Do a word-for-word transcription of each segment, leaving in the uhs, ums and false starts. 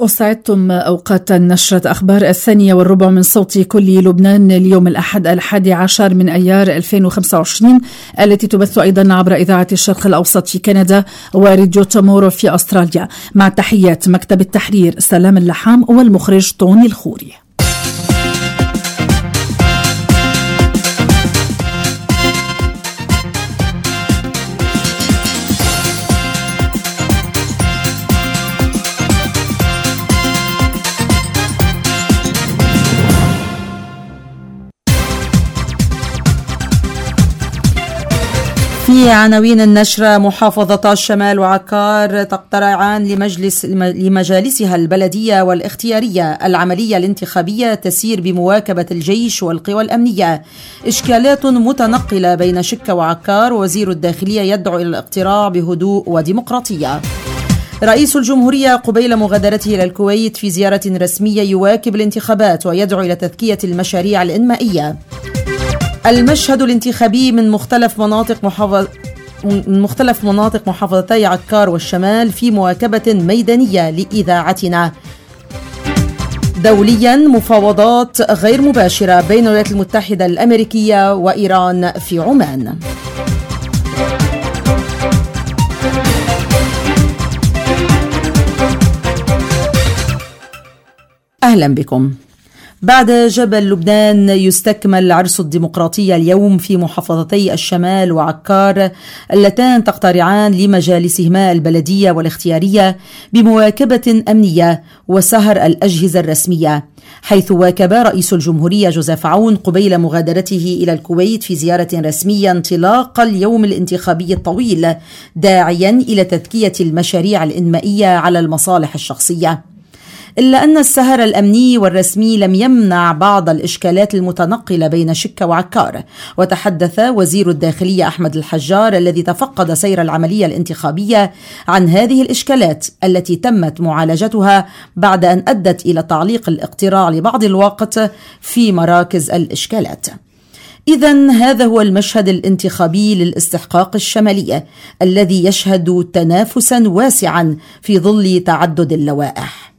أسعدتم أوقات نشرة أخبار الثانية والربع من صوت كل لبنان اليوم الأحد الحادي عشر من أيار ألفين وخمسة وعشرين، التي تبث أيضا عبر إذاعة الشرق الأوسط في كندا وراديو تامورو في أستراليا، مع تحيات مكتب التحرير سلام اللحام والمخرج طوني الخوري. في عناوين النشرة: محافظة الشمال وعكار تقترعان لمجلس لمجالسها البلدية والاختيارية العملية الانتخابية تسير بمواكبة الجيش والقوى الأمنية. إشكالات متنقلة بين شكة وعكار، ووزير الداخلية يدعو إلى الاقتراع بهدوء وديمقراطية. رئيس الجمهورية قبيل مغادرته إلى الكويت في زيارة رسمية يواكب الانتخابات ويدعو إلى تذكية المشاريع الإنمائية. المشهد الانتخابي من مختلف مناطق محافظ من مختلف مناطق محافظتي عكار والشمال في مواكبة ميدانية لإذاعتنا. دوليا، مفاوضات غير مباشرة بين الولايات المتحدة الأمريكية وإيران في عمان. أهلا بكم. بعد جبل لبنان يستكمل عرس الديمقراطية اليوم في محافظتي الشمال وعكار، اللتان تقترعان لمجالسهما البلدية والاختيارية بمواكبة أمنية وسهر الأجهزة الرسمية، حيث واكب رئيس الجمهورية جوزيف عون قبيل مغادرته إلى الكويت في زيارة رسمية انطلاق اليوم الانتخابي الطويل، داعيا إلى تذكية المشاريع الإنمائية على المصالح الشخصية. إلا أن السهر الأمني والرسمي لم يمنع بعض الإشكالات المتنقلة بين شكة وعكار. وتحدث وزير الداخلية أحمد الحجار الذي تفقد سير العملية الانتخابية عن هذه الإشكالات التي تمت معالجتها بعد أن أدت إلى تعليق الاقتراع لبعض الوقت في مراكز الإشكالات. إذن هذا هو المشهد الانتخابي للاستحقاق الشمالية الذي يشهد تنافسا واسعا في ظل تعدد اللوائح.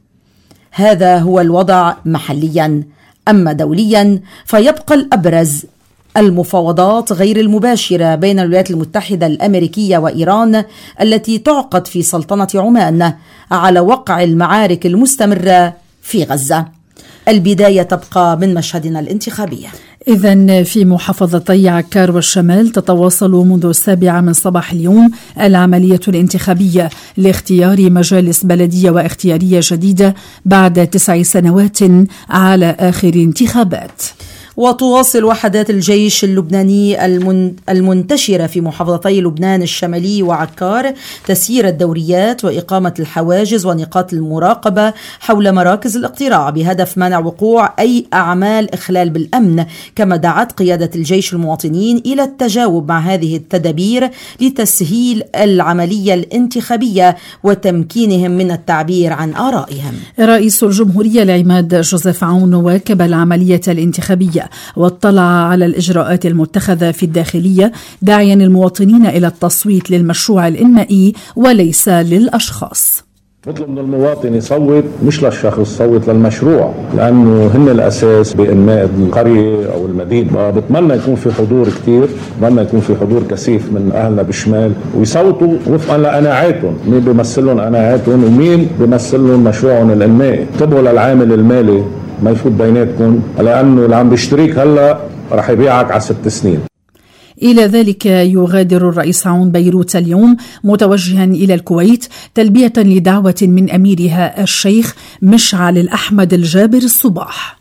هذا هو الوضع محليا. أما دوليا فيبقى الأبرز المفاوضات غير المباشرة بين الولايات المتحدة الأمريكية وإيران التي تعقد في سلطنة عمان على وقع المعارك المستمرة في غزة. البداية تبقى من مشهدنا الانتخابي. إذن في محافظتي عكار والشمال تتواصل منذ السابعة من صباح اليوم العملية الانتخابية لاختيار مجالس بلدية واختيارية جديدة بعد تسع سنوات على آخر انتخابات. وتواصل وحدات الجيش اللبناني المنتشرة في محافظتي لبنان الشمالي وعكار تسيير الدوريات وإقامة الحواجز ونقاط المراقبة حول مراكز الاقتراع بهدف منع وقوع أي أعمال إخلال بالأمن، كما دعت قيادة الجيش المواطنين إلى التجاوب مع هذه التدابير لتسهيل العملية الانتخابية وتمكينهم من التعبير عن آرائهم. رئيس الجمهورية العماد جوزيف عون واكب العملية الانتخابية واطلع على الإجراءات المتخذة في الداخلية، داعيا المواطنين إلى التصويت للمشروع الإنمائي وليس للأشخاص. نطلب من المواطن يصوت مش للشخص، يصوت للمشروع، لأنه هن الأساس بإنماء القرية أو المدينة. بتمنى يكون في حضور كتير، بتمنى يكون في حضور كثيف من أهلنا بالشمال ويصوتوا وفقا لقناعاتهم، مين بيمثلهم قناعاتهم ومين بيمثلهم مشروعهم الإنمائي. انتبهوا للعامل المالي ما يفوت بيناتكم، لأنه اللي عم بيشتريك هلا رح يبيعك على ست سنين. إلى ذلك يغادر الرئيس عون بيروت اليوم متوجها إلى الكويت تلبية لدعوة من أميرها الشيخ مشعل الأحمد الجابر الصباح.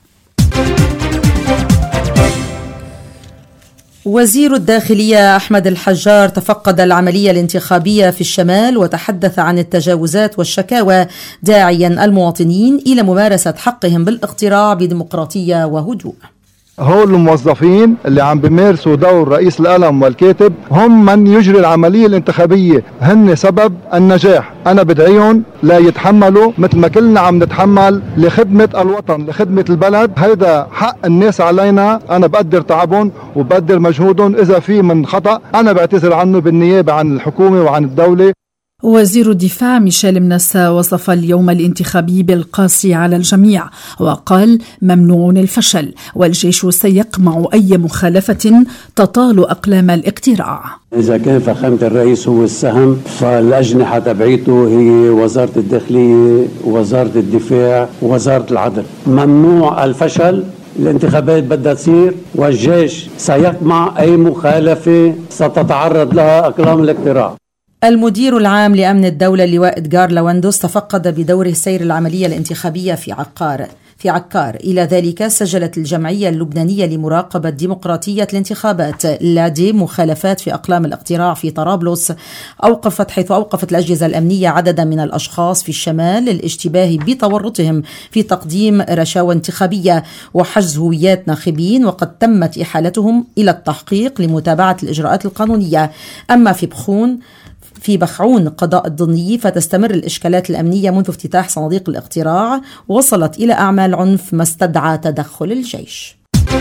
وزير الداخلية أحمد الحجار تفقد العملية الانتخابية في الشمال وتحدث عن التجاوزات والشكاوى، داعيا المواطنين إلى ممارسة حقهم بالاقتراع بديمقراطية وهدوء. هول الموظفين اللي عم بيمارسوا دور رئيس القلم والكاتب هم من يجري العملية الانتخابية، هن سبب النجاح. أنا بدعيهم لا يتحملوا مثل ما كلنا عم نتحمل لخدمة الوطن، لخدمة البلد. هيدا حق الناس علينا. أنا بقدر تعبهم وبقدر مجهودهم، إذا في من خطأ أنا بعتذر عنه بالنيابة عن الحكومة وعن الدولة. وزير الدفاع ميشيل منسا وصف اليوم الانتخابي بالقاسي على الجميع، وقال ممنوع الفشل، والجيش سيقمع أي مخالفة تطال أقلام الاقتراع. إذا كان فخامة الرئيس هو السهم، فالأجنحة تبعيته هي وزارة الداخلية، وزارة الدفاع، ووزارة العدل. ممنوع الفشل، الانتخابات بدها تصير، والجيش سيقمع أي مخالفة ستتعرض لها أقلام الاقتراع. المدير العام لأمن الدولة اللواء إدغار لواندوس تفقد بدوره سير العملية الانتخابية في عكار في عكار. إلى ذلك سجلت الجمعية اللبنانية لمراقبة ديمقراطية الانتخابات لادي مخالفات في أقلام الاقتراع في طرابلس، أوقفت حيث أوقفت الأجهزة الأمنية عددا من الأشخاص في الشمال للاشتباه بتورطهم في تقديم رشاوى انتخابية وحجز هويات ناخبين، وقد تمت إحالتهم إلى التحقيق لمتابعة الإجراءات القانونية. أما في بخون في بخعون قضاء الضني فتستمر الإشكالات الأمنية منذ افتتاح صناديق الاقتراع، وصلت إلى أعمال عنف ما استدعى تدخل الجيش.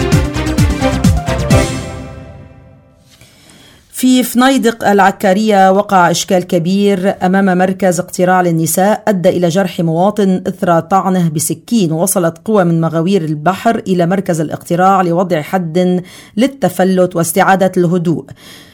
في فنيدق العكارية وقع إشكال كبير أمام مركز اقتراع للنساء أدى إلى جرح مواطن إثر طعنه بسكين. وصلت قوى من مغاوير البحر إلى مركز الاقتراع لوضع حد للتفلت واستعادة الهدوء.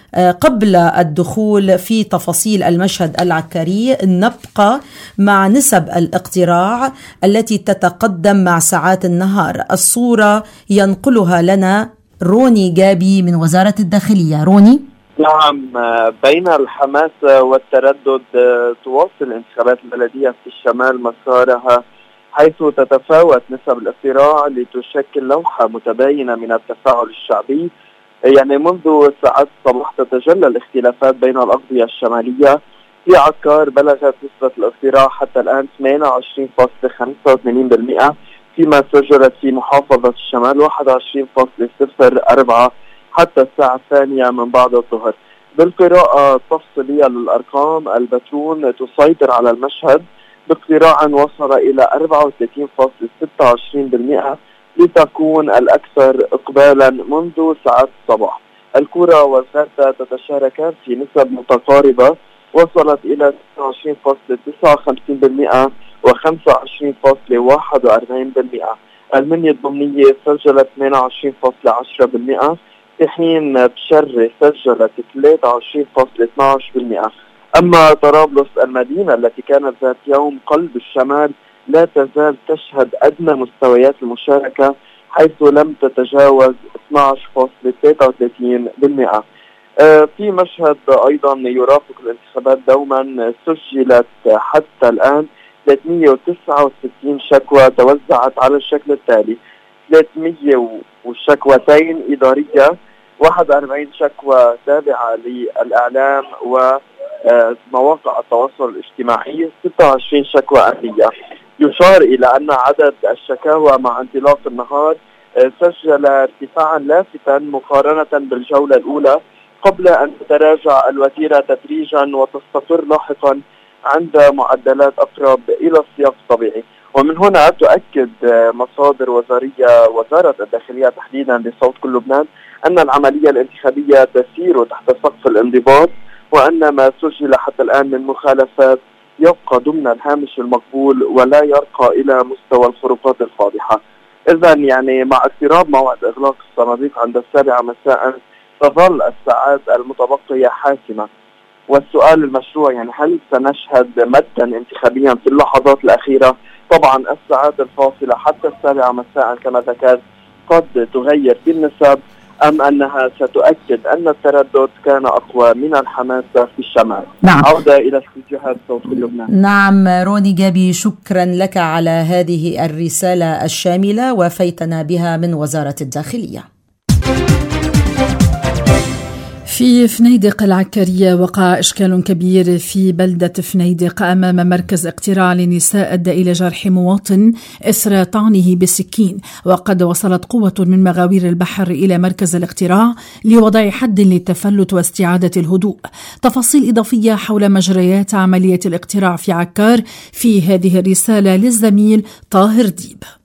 قبل الدخول في تفاصيل المشهد العكاري نبقى مع نسب الاقتراع التي تتقدم مع ساعات النهار. الصورة ينقلها لنا روني جابي من وزارة الداخلية. روني. نعم، بين الحماس والتردد تواصل انتخابات البلدية في الشمال مسارها، حيث تتفاوت نسب الاقتراع لتشكل لوحة متباينة من التفاعل الشعبي. يعني منذ ساعات الصباح تتجلى الاختلافات بين الأقضية الشمالية. في عكار بلغت نسبة الاقتراع حتى الآن ثمانية وعشرين فاصلة خمسة وثمانين بالمئة، فيما سجلت في محافظة الشمال واحد وعشرين فاصلة صفر أربعة حتى الساعة الثانية من بعد الظهر. بالقراءة التفصيلية للأرقام، البترون تسيطر على المشهد باقتراع وصل إلى أربعة وثلاثين فاصلة ستة وعشرين بالمئة لتكون الأكثر إقبالا منذ ساعات الصباح. الكرة والغردة تتشاركان في نسب متقاربة وصلت إلى ستة وعشرين فاصلة تسعة وخمسين بالمئة و خمسة وعشرين فاصلة واحد وأربعين بالمئة. المنيا الضمنية سجلت ثمانية وعشرين فاصلة عشرة بالمئة، في حين بشرة سجلت ثلاثة وعشرين فاصلة اثني عشر بالمئة. أما طرابلس المدينة التي كانت ذات يوم قلب الشمال لا تزال تشهد أدنى مستويات المشاركة، حيث لم تتجاوز اثني عشر فاصلة ثلاثة وثلاثين بالمئة. في مشهد أيضا يرافق الانتخابات دوما، سجلت حتى الآن ثلاثمئة وتسعة وستين شكوى توزعت على الشكل التالي: ثلاثمئة وشكوتين إدارية، واحد وأربعين شكوى تابعة للإعلام ومواقع التواصل الاجتماعي، ستة وعشرين شكوى أمنية. يشار إلى أن عدد الشكاوى مع انطلاق النهار سجل ارتفاعا لافتا مقارنة بالجولة الأولى، قبل أن تتراجع الوتيرة تدريجا وتستقر لاحقا عند معدلات أقرب إلى السياق الطبيعي. ومن هنا تؤكد مصادر وزارية وزارة الداخلية تحديدا لصوت كل لبنان أن العملية الانتخابية تسير تحت سقف الانضباط، وأن ما سجل حتى الآن من مخالفات يبقى ضمن الهامش المقبول ولا يرقى إلى مستوى الخروقات الفاضحة. إذا يعني مع اقتراب موعد إغلاق الصناديق عند السابعة مساء تظل الساعات المتبقية حاسمة. والسؤال المشروع يعني هل سنشهد مدا انتخابيا في اللحظات الأخيرة؟ طبعا الساعات الفاصلة حتى السابعة مساء كما ذكرت قد تغير في النسب، أم أنها ستؤكد أن التردد كان أقوى من الحماس في الشمال. نعم. عودة إلى استديوهات صوت لبنان. نعم روني جابي، شكرا لك على هذه الرسالة الشاملة وفيتنا بها من وزارة الداخلية. في فنيدق العكارية وقع إشكال كبير في بلدة فنيدق أمام مركز اقتراع للنساء أدى إلى جرح مواطن إثر طعنه بالسكين. وقد وصلت قوة من مغاوير البحر إلى مركز الاقتراع لوضع حد للتفلت واستعادة الهدوء. تفاصيل إضافية حول مجريات عملية الاقتراع في عكار في هذه الرسالة للزميل طاهر ديب.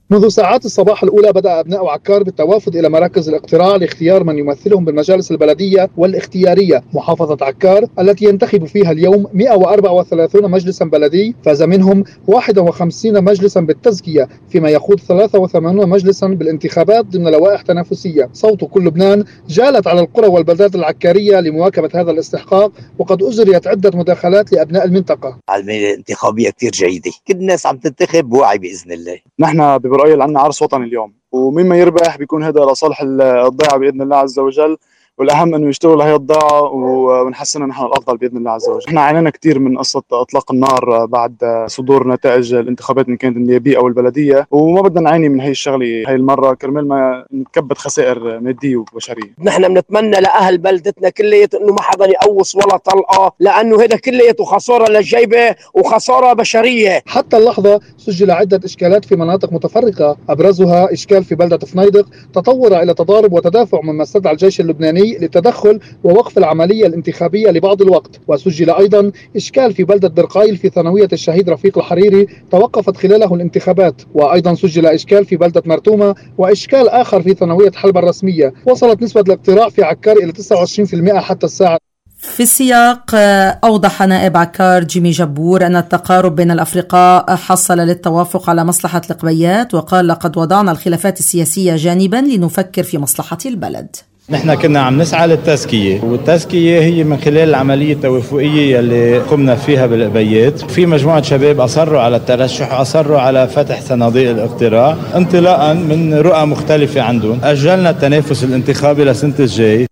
منذ ساعات الصباح الأولى بدأ أبناء عكار بالتوافد إلى مراكز الاقتراع لاختيار من يمثلهم بالمجالس البلدية والاختيارية محافظة عكار التي ينتخب فيها اليوم مئة وأربعة وثلاثين مجلسا بلدي، فاز منهم واحد وخمسين مجلسا بالتزكية، فيما يخوض ثلاثة وثمانين مجلسا بالانتخابات ضمن لوائح تنافسية. صوت كل لبنان جالت على القرى والبلدات العكارية لمواكبة هذا الاستحقاق، وقد أجريت عدة مداخلات لأبناء المنطقة. العملية الانتخابية كتير جيدة، كل الناس عم تنتخب بوعي بإذن الله. نحن برأيي عندنا عرس وطني اليوم، ومما يربح بيكون هذا لصالح الضيعة بإذن الله عز وجل، والأهم أنه يشتغلوا لهي الضيعة ونحسن نحن الأفضل بإذن الله عز وجل. نحن عانينا كثير من قصة إطلاق النار بعد صدور نتائج الانتخابات إن كانت النيابية أو البلدية، وما بدنا نعاني من هي الشغلة هاي المرة كرمال ما نتكبد خسائر مادية وبشرية. نحن بنتمنى لأهل بلدتنا كليته إنه ما حدا يقوص ولا طلقة، لأنه هذا كليته خسارة للجيبة وخسارة بشرية. حتى اللحظة سجل عدة إشكالات في مناطق متفرقة، أبرزها إشكال في بلدة فنيدق تطور إلى تضارب وتدافع مما استدعى الجيش اللبناني للتدخل ووقف العملية الانتخابية لبعض الوقت. وسجل أيضا إشكال في بلدة برقايل في ثانوية الشهيد رفيق الحريري توقفت خلاله الانتخابات، وأيضا سجل إشكال في بلدة مرتومة، وإشكال آخر في ثانوية حلب الرسمية. وصلت نسبة الاقتراع في عكار إلى تسعة وعشرين بالمئة حتى الساعة. في السياق أوضح نائب عكار جيمي جبور أن التقارب بين الأفرقاء حصل للتوافق على مصلحة القبيات، وقال لقد وضعنا الخلافات السياسية جانبا لنفكر في مصلحة البلد. نحن كنا عم نسعى للتزكية، والتزكية هي من خلال العملية التوافقية اللي قمنا فيها بالقبيات. في مجموعة شباب أصروا على الترشح، أصروا على فتح صناديق الاقتراع انطلاقا من رؤى مختلفة عندهم. أجلنا التنافس الانتخابي لسنة الجاي.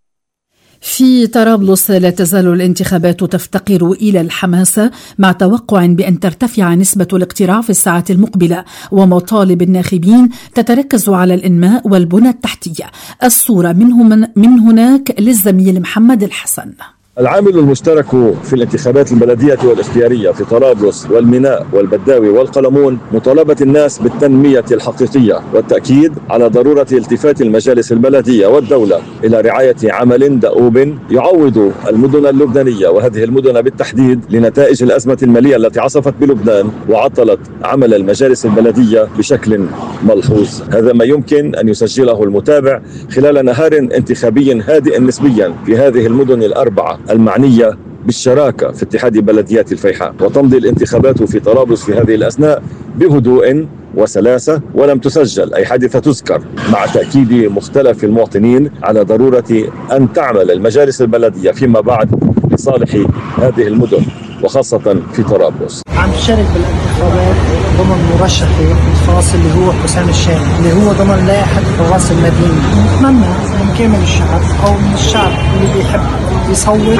في طرابلس لا تزال الانتخابات تفتقر إلى الحماسة، مع توقع بأن ترتفع نسبة الاقتراع في الساعات المقبلة، ومطالب الناخبين تتركز على الإنماء والبنى التحتية. الصورة منه من, من هناك للزميل محمد الحسن. العامل المشترك في الانتخابات البلدية والاختيارية في طرابلس والميناء والبداوي والقلمون مطالبة الناس بالتنمية الحقيقية، والتأكيد على ضرورة التفات المجالس البلدية والدولة إلى رعاية عمل دؤوب يعوض المدن اللبنانية وهذه المدن بالتحديد لنتائج الأزمة المالية التي عصفت بلبنان وعطلت عمل المجالس البلدية بشكل ملحوظ. هذا ما يمكن أن يسجله المتابع خلال نهار انتخابي هادئ نسبيا في هذه المدن الأربعة المعنية بالشراكة في اتحاد بلديات الفيحاء. وتمضي الانتخابات في طرابلس في هذه الأثناء بهدوء وسلاسة، ولم تسجل أي حادثة تذكر، مع تأكيد مختلف المواطنين على ضرورة أن تعمل المجالس البلدية فيما بعد لصالح هذه المدن وخاصة في طرابلس. عم تشارك بالانتخابات ضمن مرشحي الخاص اللي هو حسام الشامي، اللي هو ضمن لائحة الراس المديني. نتمنى من كامل الشعب أو من الشعب اللي بيحب يصوت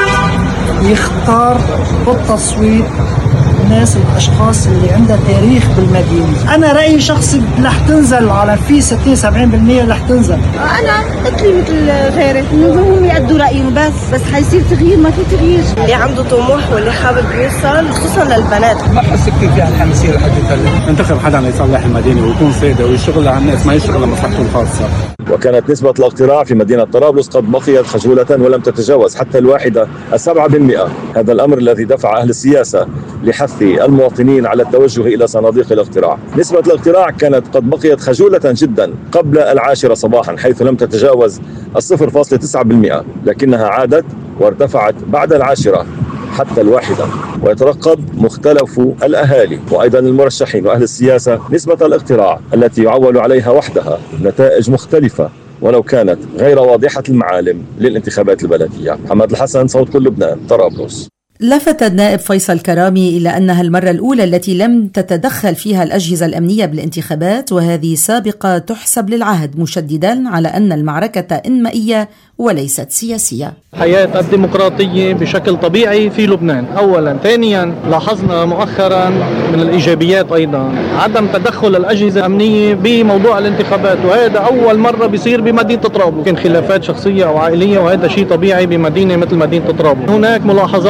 يختار بالتصويت الناس الأشخاص اللي عندها تاريخ بالمدينة. أنا رأيي شخصي رح تنزل على في ستين سبعين بالمئة رح تنزل. أنا مثلي مثل غيري إنه هم يأدوا رأيهم بس بس حيصير تغيير، ما في تغيير. اللي عنده طموح واللي حابب يوصل خصوصا للبنات. ما حس كثير فيها الحماسية لحد يتكلم. انتخب حدا يصلح المدينة ويكون سيدة ويشتغل على الناس، ما يشتغل لمصلحته الخاصة. وكانت نسبة الاقتراع في مدينة طرابلس قد بقيت خجولة ولم تتجاوز حتى الواحدة السبعة بالمئة. هذا الأمر الذي دفع أهل السياسة لحث المواطنين على التوجه إلى صناديق الاقتراع. نسبة الاقتراع كانت قد بقيت خجولة جدا قبل العاشرة صباحا، حيث لم تتجاوز الصفر فاصلة تسعة بالمئة، لكنها عادت وارتفعت بعد العاشرة حتى الواحدة. ويترقب مختلف الأهالي وأيضا المرشحين وأهل السياسة نسبة الاقتراع التي يعول عليها وحدها نتائج مختلفة ولو كانت غير واضحة المعالم للانتخابات البلدية. محمد الحسن، صوت كل لبنان، طرابلس. لفت النائب فيصل كرامي إلى أنها المرة الأولى التي لم تتدخل فيها الأجهزة الأمنية بالانتخابات، وهذه سابقة تحسب للعهد، مشددا على أن المعركة إنمائية وليست سياسية. حياة الديمقراطية بشكل طبيعي في لبنان أولا. ثانيا، لاحظنا مؤخرا من الإيجابيات أيضا عدم تدخل الأجهزة الأمنية بموضوع الانتخابات، وهذا أول مرة بيصير بمدينة طرابلس. كان خلافات شخصية أو عائلية، وهذا شيء طبيعي بمدينة مثل مدينة طرابلس. هناك ملاحظات كثيرة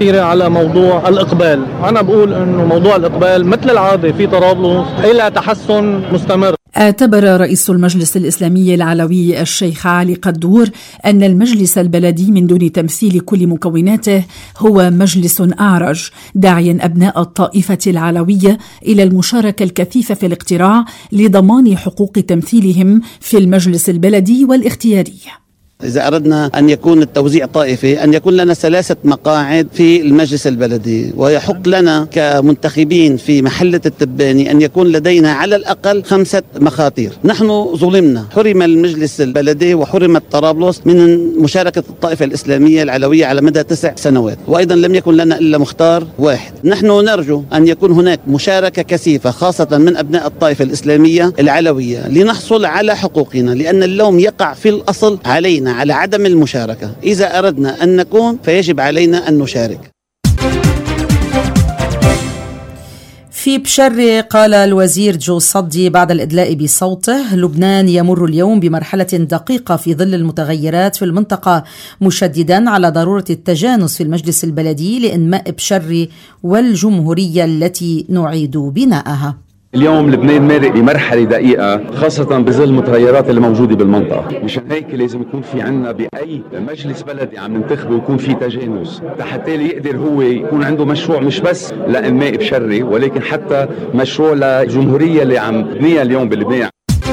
كبيرة على موضوع الإقبال. أنا بقول أنه موضوع الإقبال مثل العادة في طرابلس إلى تحسن مستمر. اعتبر رئيس المجلس الإسلامي العلوي الشيخ علي قدور أن المجلس البلدي من دون تمثيل كل مكوناته هو مجلس أعرج، داعيا أبناء الطائفة العلوية إلى المشاركة الكثيفة في الاقتراع لضمان حقوق تمثيلهم في المجلس البلدي والاختياري. إذا أردنا أن يكون التوزيع طائفي، أن يكون لنا ثلاثة مقاعد في المجلس البلدي، ويحق لنا كمنتخبين في محلة التباني أن يكون لدينا على الأقل خمسة مخاطير. نحن ظلمنا، حرم المجلس البلدي وحرمت طرابلس من مشاركة الطائفة الإسلامية العلوية على مدى تسع سنوات، وأيضا لم يكن لنا إلا مختار واحد. نحن نرجو أن يكون هناك مشاركة كثيفة خاصة من أبناء الطائفة الإسلامية العلوية لنحصل على حقوقنا، لأن اللوم يقع في الأصل علينا على عدم المشاركة. إذا أردنا أن نكون فيجب علينا أن نشارك. في بشري قال الوزير جو صدي بعد الإدلاء بصوته: لبنان يمر اليوم بمرحلة دقيقة في ظل المتغيرات في المنطقة، مشددا على ضرورة التجانس في المجلس البلدي لإنماء بشري والجمهورية التي نعيد بناءها. اليوم لبنان مارق بمرحلة دقيقة خاصة بظل المتغيرات اللي موجودة بالمنطقة، مشان هيك لازم يكون في عنا بأي مجلس بلدي عم ننتخبه يكون في تجانس حتى يقدر هو يكون عنده مشروع مش بس لإنماء بشري، ولكن حتى مشروع لجمهورية اللي عم نبنيها اليوم بلبنان.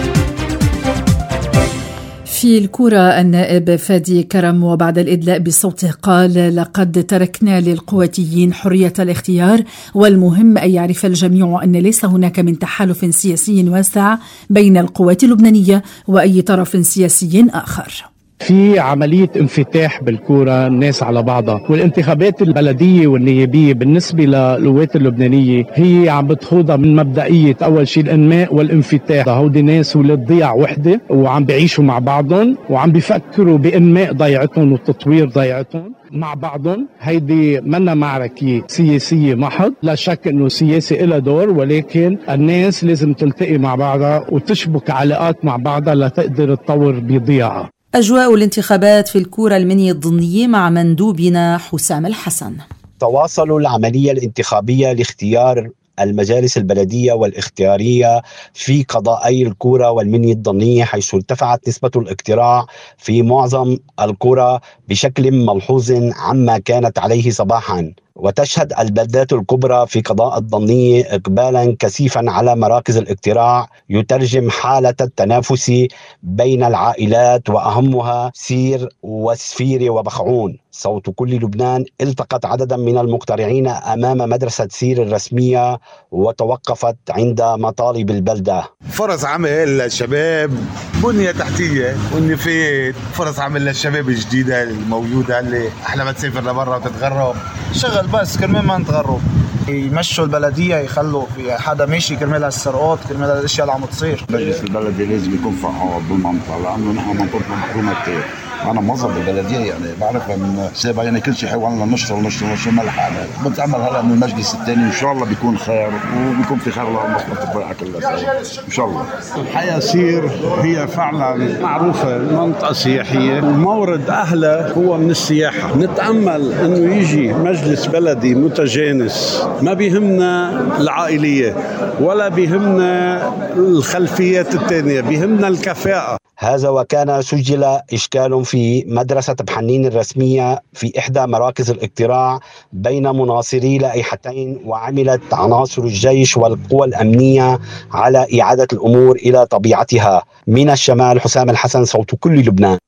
في الكرة النائب فادي كرم وبعد الإدلاء بصوته قال: لقد تركنا للقواتيين حرية الاختيار، والمهم أن يعرف الجميع أن ليس هناك من تحالف سياسي واسع بين القوات اللبنانية وأي طرف سياسي آخر. في عملية انفتاح بالكورة الناس على بعضها، والانتخابات البلدية والنيابية بالنسبة للقوات اللبنانية هي عم بتخوضها من مبدئية أول شيء الانماء والانفتاح. هودي ناس ولاد ضيع وحدة وعم بيعيشوا مع بعضهم وعم بيفكروا بانماء ضيعتهم وتطوير ضيعتهم مع بعضهم. هيدي منا معركة سياسية محض، لا شك انه سياسي إلها دور، ولكن الناس لازم تلتقي مع بعضها وتشبك علاقات مع بعضها لتقدر تطور بضيعها. أجواء الانتخابات في الكورة المنيا الضمنية مع مندوبنا حسام الحسن. تواصلوا العملية الانتخابية لاختيار المجالس البلدية والاختيارية في قضائي الكورة والمنيا الضمنية، حيث ارتفعت نسبة الاقتراع في معظم القرى بشكل ملحوظ عما كانت عليه صباحا. وتشهد البلدات الكبرى في قضاء الضمنية إقبالا كثيفا على مراكز الاقتراع يترجم حالة التنافس بين العائلات، وأهمها سير وسفيرة وبخعون. صوت كل لبنان التقت عددا من المقترعين أمام مدرسة سير الرسمية وتوقفت عند مطالب البلدة. فرص عمل للشباب، بنية تحتية والنفايات، فرص عمل للشباب الجديدة الموجودة اللي أحلى ما تسافر لبرا وتتغرب، شغل بس كرمال ما نتغرب. يمشوا البلدية، يخلوا في حدا ماشي كرمال هالسرقات، كرمال هالاشياء اللي عم تصير. المجلس البلدي لازم يكون فعال بالمنطقة، لأنه نحن منطقتنا محرومة كتير. أنا موظف بالبلدية، يعني بعرف من سابقا يعني كل شيء حيوان لنا نشتغل نشتغل نشتغل ملح على بتعمل هلا من المجلس الثاني إن شاء الله بيكون خير، وبيكون في خير للمصلحة الضيعة كلها إن شاء الله. الحياة سير هي فعلا معروفة منطقة سياحية ومورد أهلها هو من السياحة. نتأمل إنه يجي مجلس بلدي متجانس، ما بيهمنا العائلية ولا بيهمنا الخلفيات الثانية، بيهمنا الكفاءة. هذا وكان سجل إشكال في مدرسة بحنين الرسمية في إحدى مراكز الاقتراع بين مناصري لائحتين، وعملت عناصر الجيش والقوى الأمنية على إعادة الأمور إلى طبيعتها. من الشمال حسام الحسن، صوت كل لبنان.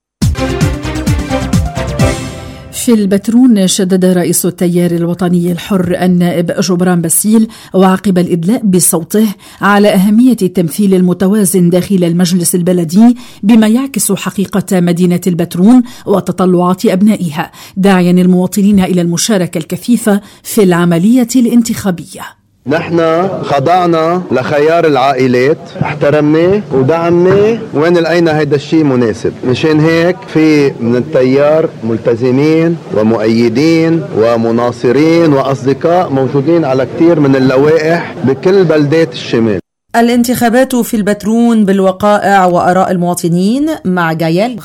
في البترون شدد رئيس التيار الوطني الحر النائب جبران باسيل وعقب الإدلاء بصوته على أهمية التمثيل المتوازن داخل المجلس البلدي بما يعكس حقيقة مدينة البترون وتطلعات أبنائها، داعيا المواطنين إلى المشاركة الكثيفة في العملية الانتخابية. نحن خضعنا لخيار العائلات، احترمناه ودعمناه وين لقينا هيدا الشيء مناسب. مشان هيك في من التيار ملتزمين ومؤيدين ومناصرين وأصدقاء موجودين على كتير من اللوائح بكل بلدات الشمال. الانتخابات في البترون بالوقائع وآراء المواطنين مع جايل غالب.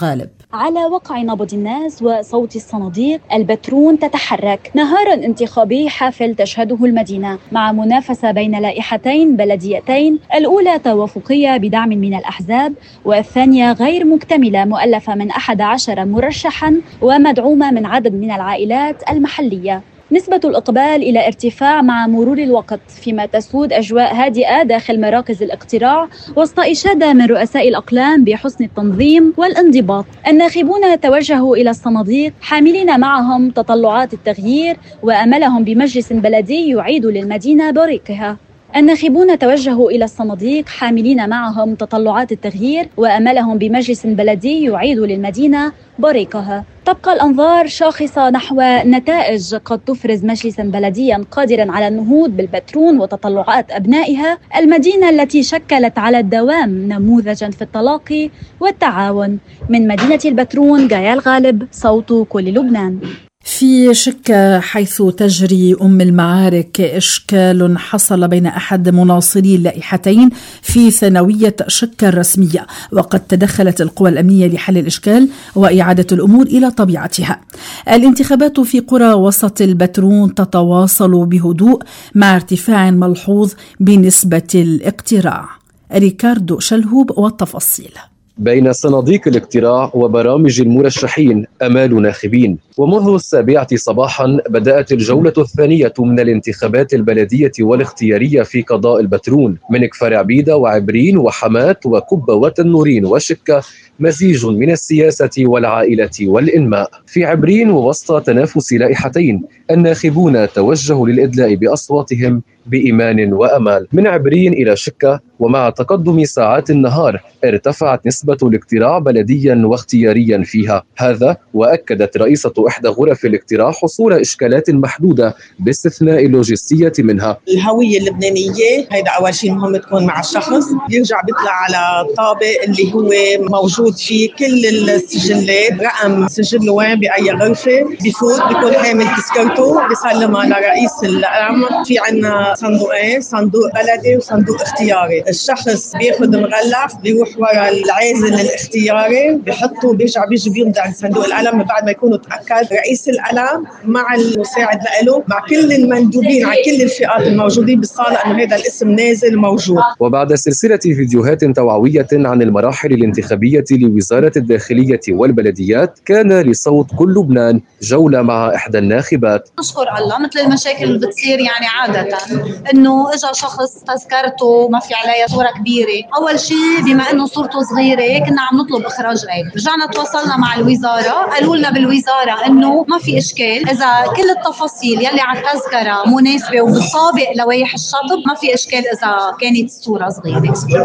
على وقع نبض الناس وصوت الصناديق البترون تتحرك. نهار انتخابي حافل تشهده المدينة مع منافسة بين لائحتين بلديتين، الأولى توافقية بدعم من الأحزاب، والثانية غير مكتملة مؤلفة من أحد عشر مرشحا ومدعومة من عدد من العائلات المحلية. نسبة الإقبال إلى ارتفاع مع مرور الوقت، فيما تسود أجواء هادئة داخل مراكز الاقتراع وسط إشادة من رؤساء الأقلام بحسن التنظيم والانضباط. الناخبون توجهوا إلى الصناديق حاملين معهم تطلعات التغيير وأملهم بمجلس بلدي يعيد للمدينة بريقها. الناخبون توجهوا إلى الصناديق حاملين معهم تطلعات التغيير وأملهم بمجلس بلدي يعيد للمدينة بريقها. تبقى الأنظار شاخصة نحو نتائج قد تفرز مجلسا بلديا قادرا على النهوض بالبترون وتطلعات أبنائها، المدينة التي شكلت على الدوام نموذجا في التلاقي والتعاون. من مدينة البترون، جايال غالب، صوت كل لبنان. في شكا حيث تجري أم المعارك إشكال حصل بين أحد مناصري اللائحتين في ثانوية شكا الرسمية، وقد تدخلت القوى الأمنية لحل الإشكال وإعادة الأمور إلى طبيعتها. الانتخابات في قرى وسط البترون تتواصل بهدوء مع ارتفاع ملحوظ بنسبة الاقتراع. ريكاردو شلهوب والتفاصيل. بين صناديق الاقتراع وبرامج المرشحين أمال ناخبين. ومنذ السابعة صباحا بدأت الجولة الثانية من الانتخابات البلدية والاختيارية في قضاء البترون من كفر عبيدة وعبرين وحمات وكبة وتنورين وشكة، مزيج من السياسة والعائلة والإنماء. في عبرين ووسط تنافس لائحتين، الناخبون توجهوا للإدلاء بأصواتهم بإيمان وأمال. من عبرين إلى شكة، ومع تقدم ساعات النهار ارتفعت نسبة الاقتراع بلديا واختياريا فيها. هذا وأكدت رئيسة إحدى غرف الاقتراع حصول إشكالات محدودة باستثناء اللوجستية منها. الهوية اللبنانية هيدا أول شيء مهم تكون مع الشخص، يرجع بيطلع على طابق اللي هو موجود فيه كل السجلات، رقم سجله وين بأي غرفة، بفوت بيكون حامل تذكرته بيسلمها لرئيس الأمن. في عنا صندوقين، صندوق بلدي وصندوق اختياري. الشخص بياخد مغلف بيروح ورا العازل الاختياري بيحطه، بيرجع بيجي بيمضي صندوق القلم بعد ما يكونوا تأكد رئيس القلم مع المساعد له مع كل المندوبين على كل الفئات الموجودين بالصالة انه هذا الاسم نازل موجود. وبعد سلسلة فيديوهات توعوية عن المراحل الانتخابية لوزارة الداخلية والبلديات، كان لصوت كل لبنان جولة مع إحدى الناخبات. نشكر الله، مثل المشاكل اللي بتصير يعني عادة انه اجى شخص تذكرته ما في عليها صورة كبيرة، اول شيء بما انه صورته صغيرة كنا عم نطلب اخراج عيب. رجعنا تواصلنا مع الوزارة، قالوا لنا بالوزارة انه ما في اشكال اذا كل التفاصيل يلي على التذكرة مناسبة وبتطابق لوائح الشطب، ما في اشكال اذا كانت الصورة صغيرة.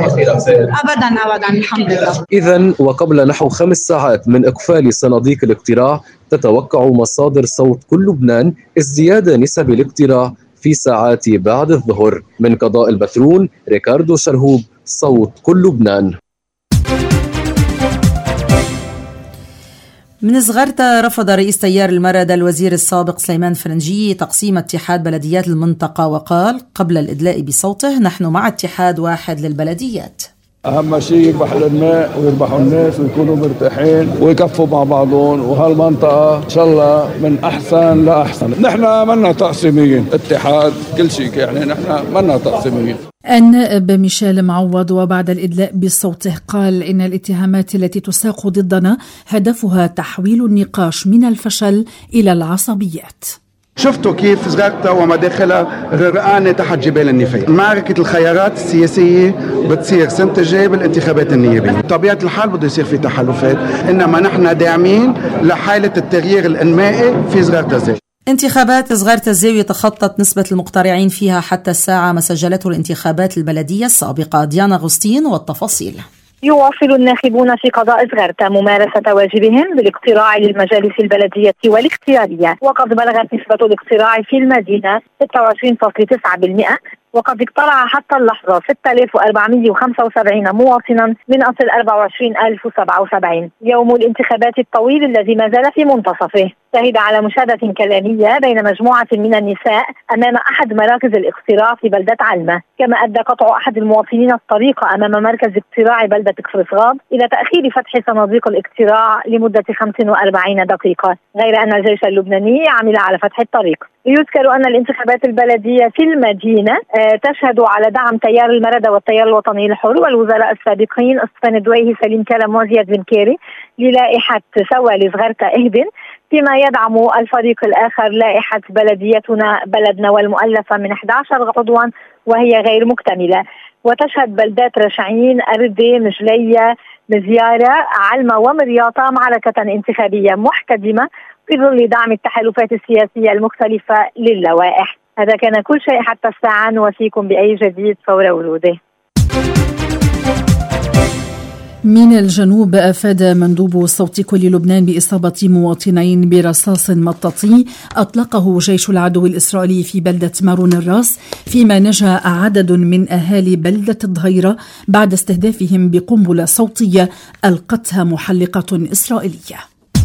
ابدا ابدا الحمد لله. اذا وقبل نحو خمس ساعات من اقفال صناديق الاقتراع، تتوقع مصادر صوت كل لبنان ازدياد نسب الاقتراع في ساعات بعد الظهر. من قضاء البترون، ريكاردو شلهوب، صوت كل لبنان. من صغرتا رفض رئيس تيار المرد الوزير السابق سليمان فرنجي تقسيم اتحاد بلديات المنطقة، وقال قبل الإدلاء بصوته: نحن مع اتحاد واحد للبلديات. أهم شيء يربح الماء ويربحوا الناس ويكونوا مرتاحين ويكفوا مع بعضهم، وهالمنطقة إن شاء الله من أحسن لأحسن. نحن منا تقسيميين، اتحاد كل شيء، يعني نحن منا تقسيميين. النائب ميشيل معوض وبعد الإدلاء بصوته قال إن الاتهامات التي تساق ضدنا هدفها تحويل النقاش من الفشل إلى العصبيات. شفتوا كيف زغرتا ومداخلها غرقانة تحت جبال النفاية. معركة الخيارات السياسية بتصير سنة الجاي بالانتخابات النيابية. بطبيعة الحال بده يصير في تحالفات، إنما نحن داعمين لحالة التغيير الإنمائي في زغرتا الزاوية. انتخابات صغيرة الزاوية تخطت نسبة المقترعين فيها حتى الساعة ما سجلته الانتخابات البلدية السابقة. ديانا غوستين والتفاصيل. يواصل الناخبون في قضاء صغرتا ممارسة واجبهم بالاقتراع للمجالس البلدية والاختيارية، وقد بلغت نسبة الاقتراع في المدينة ستة وعشرين فاصلة تسعة بالمئة، وقد اقترع حتى اللحظة ستة آلاف وأربعمئة وخمسة وسبعين مواطنا من أصل أربعة وعشرين ألف وسبعة وسبعين. يوم الانتخابات الطويل الذي ما زال في منتصفه، شهد على مشاهدة كلامية بين مجموعة من النساء أمام أحد مراكز الاقتراع في بلدة علمة، كما أدى قطع أحد المواطنين الطريق أمام مركز اقتراع بلدة كفرصغاب إلى تأخير فتح صناديق الاقتراع لمدة خمس وأربعين دقيقة، غير أن الجيش اللبناني عمل على فتح الطريق. يذكر أن الانتخابات البلدية في المدينة تشهد على دعم تيار المردة والتيار الوطني الحر والوزراء السابقين اسطفان الدويهي، سليم كلام وزياد بن كيري للائحة سوا لصغرتا اهدن، فيما يدعم الفريق الآخر لائحة بلديتنا بلدنا والمؤلفة من أحد عشر عضوا وهي غير مكتملة. وتشهد بلدات رشعين، أردي، مجلية، مزيارة، علمة ومرياطة معركة انتخابية محتدمة في ظل دعم التحالفات السياسية المختلفة للوائح. هذا كان كل شيء حتى الساعة، نوفيكم بأي جديد فور وروده. من الجنوب أفاد مندوب صوت كل لبنان بإصابة مواطنين برصاص مطاطي أطلقه جيش العدو الإسرائيلي في بلدة مارون الراس، فيما نجا عدد من أهالي بلدة الظهيرة بعد استهدافهم بقنبلة صوتية ألقتها محلقة إسرائيلية.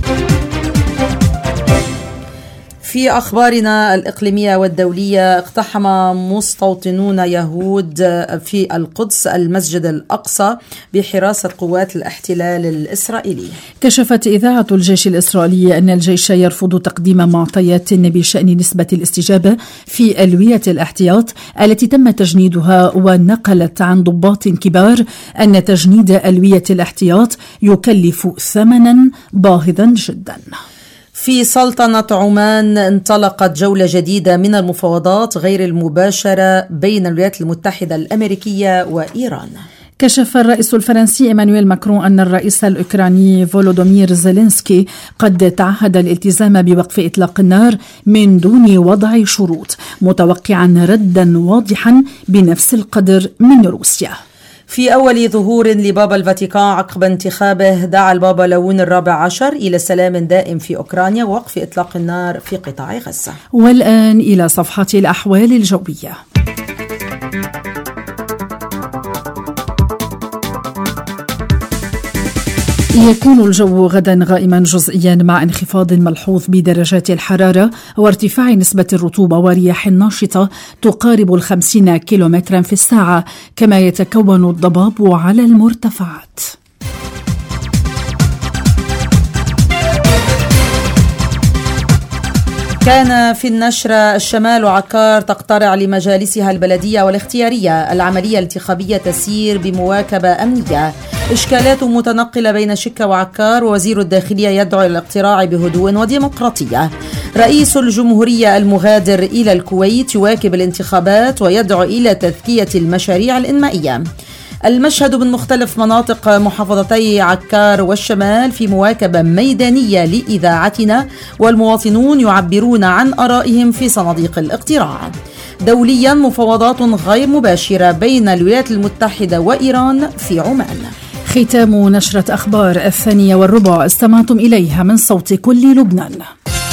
في أخبارنا الإقليمية والدولية، اقتحم مستوطنون يهود في القدس المسجد الأقصى بحراسة قوات الاحتلال الإسرائيلي. كشفت إذاعة الجيش الإسرائيلي أن الجيش يرفض تقديم معطيات بشأن نسبة الاستجابة في ألوية الاحتياط التي تم تجنيدها، ونقلت عن ضباط كبار أن تجنيد ألوية الاحتياط يكلف ثمنا باهظا جدا. في سلطنة عمان انطلقت جولة جديدة من المفاوضات غير المباشرة بين الولايات المتحدة الأمريكية وإيران. كشف الرئيس الفرنسي إيمانويل ماكرون أن الرئيس الأوكراني فولودومير زيلينسكي قد تعهد الالتزام بوقف إطلاق النار من دون وضع شروط، متوقعا ردا واضحا بنفس القدر من روسيا. في أول ظهور لبابا الفاتيكان عقب انتخابه، دعا البابا ليون الرابع عشر إلى سلام دائم في أوكرانيا ووقف إطلاق النار في قطاع غزة. والآن إلى صفحة الأحوال الجوية. يكون الجو غدا غائما جزئيا مع انخفاض ملحوظ بدرجات الحرارة وارتفاع نسبة الرطوبة ورياح ناشطة تقارب الخمسين كيلومترا في الساعة، كما يتكون الضباب على المرتفعات. كان في النشرة الشمال وعكار تقترع لمجالسها البلدية والاختيارية، العملية الانتخابية تسير بمواكبة أمنية، إشكالات متنقلة بين شكة وعكار، ووزير الداخلية يدعو إلى الاقتراع بهدوء وديمقراطية. رئيس الجمهورية المغادر إلى الكويت يواكب الانتخابات ويدعو إلى تذكية المشاريع الإنمائية. المشهد من مختلف مناطق محافظتي عكار والشمال في مواكبة ميدانية لإذاعتنا، والمواطنون يعبرون عن آرائهم في صناديق الاقتراع. دوليا، مفاوضات غير مباشرة بين الولايات المتحدة وإيران في عمان. ختام نشرة أخبار الثانية والربع استمعتم إليها من صوت كل لبنان.